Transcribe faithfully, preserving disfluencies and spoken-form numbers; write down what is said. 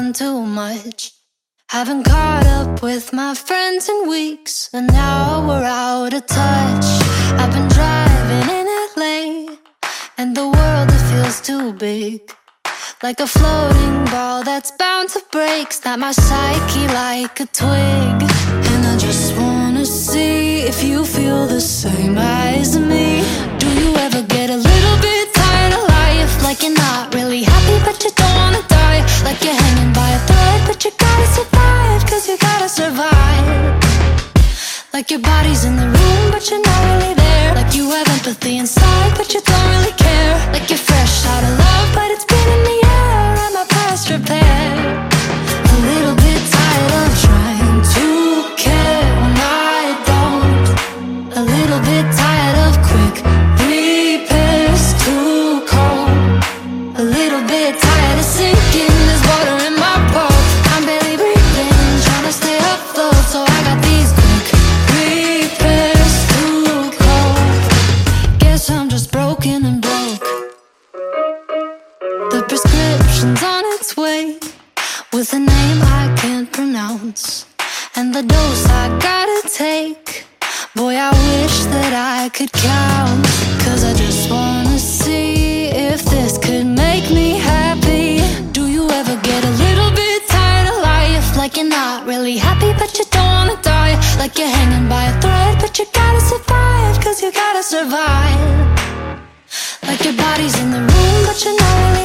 done too much. Haven't caught up with my friends in weeks, and now we're out of touch. I've been driving in L A, and the world, it feels too big, like a floating ball that's bound to break. Snap my psyche like a twig. And I just wanna see if you feel the same as me. Do you ever get a little bit tired of life? Like you're not really happy but you don't wanna die. Like you're hanging by a thread but you gotta survive, cause you gotta survive. Like your body's in the room but you're not really there. Like you have empathy inside but you don't really care. Like you're fresh out of love but it's been in the air and my past repair. A little bit tired of trying to care when I don't. A little bit tired of quick repairs, too cold. A little bit tired of sinking, there's water in my boat. I'm barely breathing, trying to stay afloat, so I got these quick repairs, too cold. Guess I'm just broken and broke. The prescription's on its way, with a name I can't pronounce, and the dose I gotta take. Boy, I wish that I could count, cause I just wanna see if this could make me happy. Do you ever get a little bit tired of life? Like you're not really happy but you don't wanna die. Like you're hanging by a thread but you gotta survive, cause you gotta survive. Like your body's in the room but you're not really